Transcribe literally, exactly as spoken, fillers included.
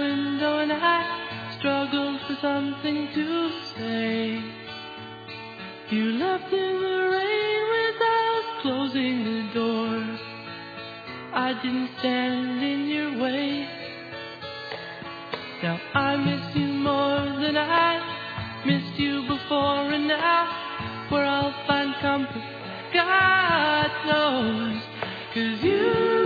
window and I struggled for something to say. You left in the rain without closing the door. I didn't stand in your way. Now I miss you more than I missed you before, and now where I'll find comfort, God knows, 'cause you